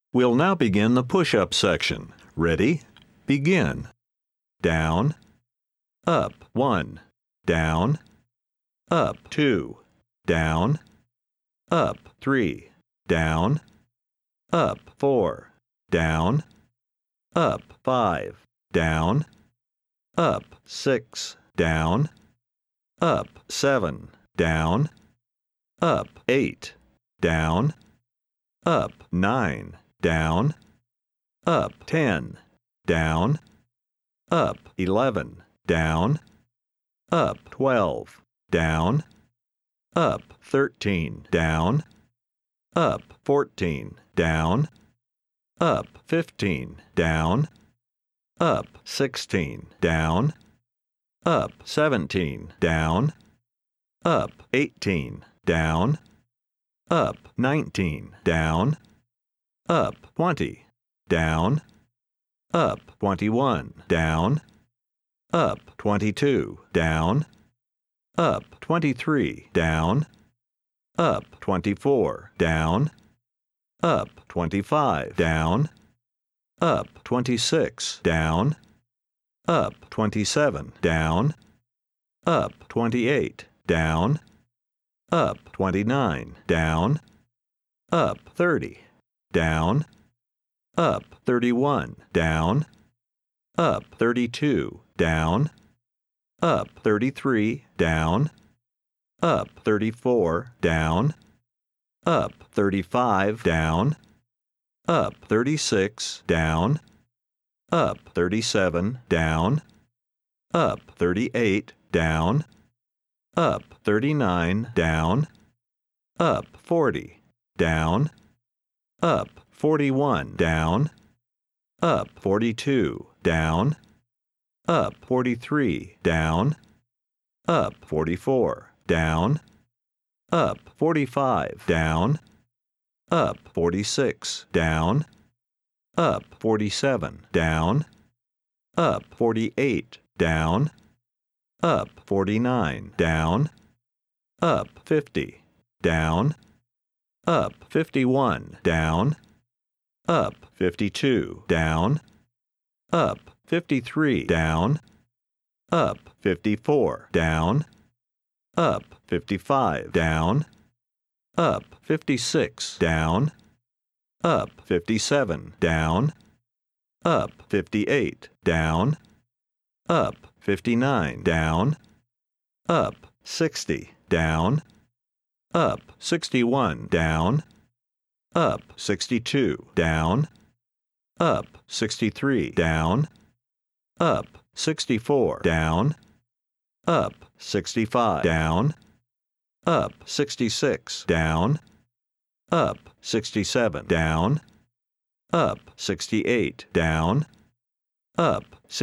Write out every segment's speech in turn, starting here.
We'll now begin the push-up section. Ready? Begin. Down, up, 1, down, up, 2, down, up, 3, down, up, 4, down, up, 5, down, up, 6, down, up, 7, down, up, 8, down, up, 9, down, up, 10, down, up, 11, down, up, 12, down, up, 13, down, up, 14, down, up, 15, down, up, 16, down, up, 17, down, up, 18, down, up, 19, down, up, 20, down, up, 21, down, up, 22, down, up, 23, down, up, 24, down, up, 25, down, up, 26, down, up, 27, down, up, 28, down, up, 29, down, up, 30, down, up, 31, down, up, 32, down, up, 33, down, up, 34, down, up, 35, down, up, 36, down, up, 37, down, up, 38, down, up, 39, down, up, 40, down, up, 41, down, up, 42, down, up, 43, down, up, 44, down, up, 45, down, up, 46, down, up, 47, down, up, 48, down, up, 49, down, up, 50, down, up, 51, down, up, 52, down, up, 53, down, up, 54, down, up, 55, down, up, 56, down, up, 57, down, up, 58, down, up, 59, down, up, 60, down, up, 61, down, up, 62, down, up, 63, down, up, 64, down, up, 65, down, up, 66, down, up, 67, down, up, 68, down, up,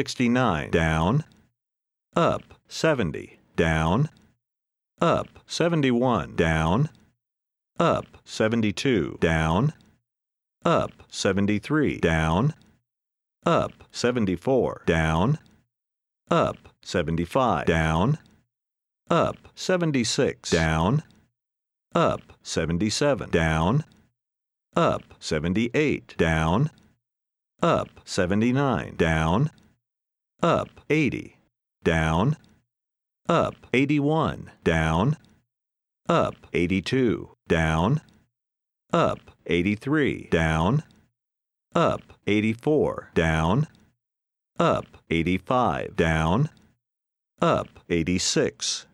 69, down, up, 70, down, up, 71, down, up, 72, down, up, 73, down, up, 74, down, up, 75, down, up, 76, down, up, 77, down, up, 78, down, up, 79, down, up, 80, down, up, 81, down, up, 82, down, up, 83, down, up, 84, down, up, 85, down, up, 86,